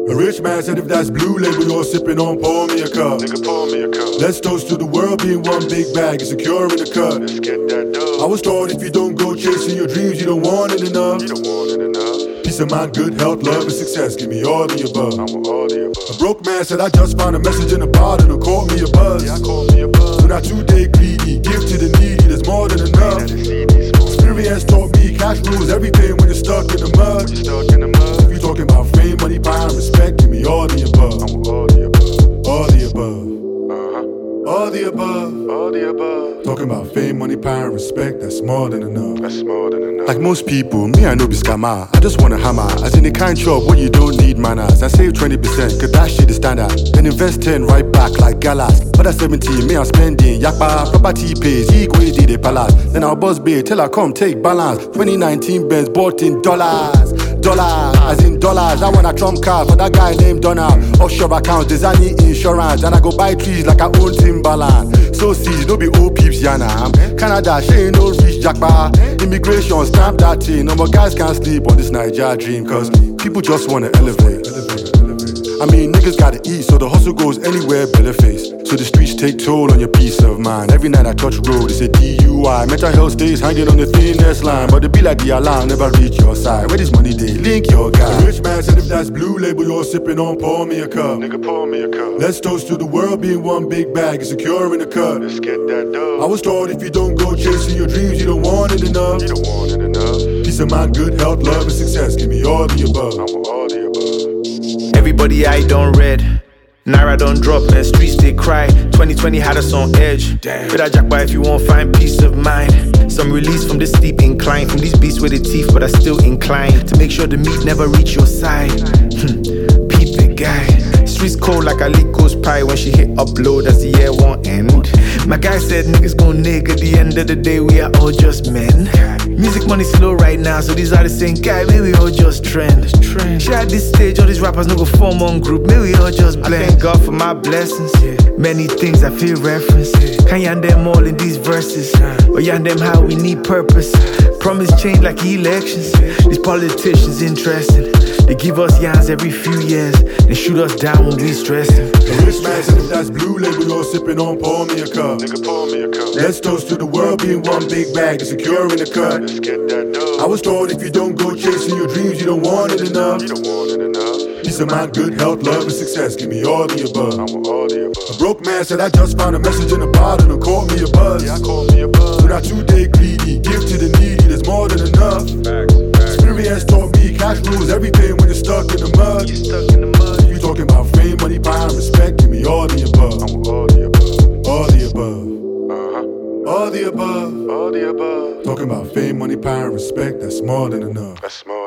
A rich man said if that's blue label you're sipping on, pour me a cup. Nigga, pour me a cup. Let's toast to the world being one big bag and secure in the cut. Let's get that dough. I was taught if you don't go chasing your dreams, you don't want it enough. You don't want it enough. Peace of mind, good health, love, and success. Give me all the above. I want all the above. A broke man said I just found a message in a bottle and caught me a buzz. Yeah, call me a buzz. So not today greedy, give to the needy, there's more than enough. Experience taught me cash rules everything when you're stuck in the mud. You're stuck in the mud. If you talking about fame, money, power, and respect, give me all the above. I want all the above. All the above. All the above. All the above. Talking about fame, money, power, and respect, that's more than enough. That's more than enough. Like most people, me I know be scammer. I just wanna hammer, as in the kind shop where you don't need manners. I save 20%, cause that shit is standard. Then invest 10 right back like galas. But at 17, me I'm spending yakba, property pays, equally the palace. Then I'll buzz big till I come take balance. 2019 Benz bought in dollars. Dollars, as in dollars. I want a trump card for that guy named Donald. Offshore accounts, designing insurance. And I go buy trees like I own Timberland. So see, no be old peeps, yana. Canada, she ain't no rich jackpot. Immigration, stamp that thing. No more guys can't sleep on this Nigeria dream. Cause people just wanna elevate. I mean, niggas gotta eat, so the hustle goes anywhere, belly face. So the streets take toll on your peace of mind. Every night I touch road, it's a DUI. Mental health stays hanging on the thinnest line. But it be like the alarm, never reach your side. Where this money they link your guy. A rich man said if that's blue label you're sipping on, pour me a cup. Nigga, pour me a cup. Let's toast to the world being one big bag and secure in the cut. Let's get that dough. I was taught if you don't go chasing your dreams, you don't want it enough. You don't want it enough. Peace of mind, good health, love, and success. Give me all the above. I want all the above. Everybody I done read. Naira don't drop, man, streets they cry. 2020 had us on edge. With a jackpot if you won't find peace of mind. Some release from this steep incline. From these beasts with the teeth, but I still inclined to make sure the meat never reach your side. Peep the guy. Streets cold like a Lico's pie when she hit upload as the year won't end. My guy said niggas gon' nig at the end of the day, we are all just men. Music money slow right now, so these are the same guy, maybe we all just trend. Share at this stage, all these rappers no go form one group, maybe we all just blend. I thank God for my blessings, many things I feel reference. Can't yarn them all in these verses, but yarn them how we need purpose. Promise change like elections, these politicians interesting. They give us yarns every few years, they shoot us down when we stressing. A rich man said if that's blue label you're sipping on, pour me a cup. Nigga, pour me a cup. Let's toast to the world being one big bag and secure in the cut. Let's get that dough. I was taught if you don't go chasing your dreams, you don't want it enough. You don't want it enough. Peace of mind, good health, love, and success. Give me all the above. I want all the above. A broke man said I just found a message in a bottle and caught me a buzz. Yeah, call me a buzz. So not today greedy, give to the needy, there's more than enough. Facts. Experience taught me cash rules everything when you're stuck in the mud. You're stuck in the mud. If you talking about fame, money, power, and respect, give me all the above. I want all the above. All the above. All the above. All the above. Talking about fame, money, power, and respect, that's more than enough. That's more.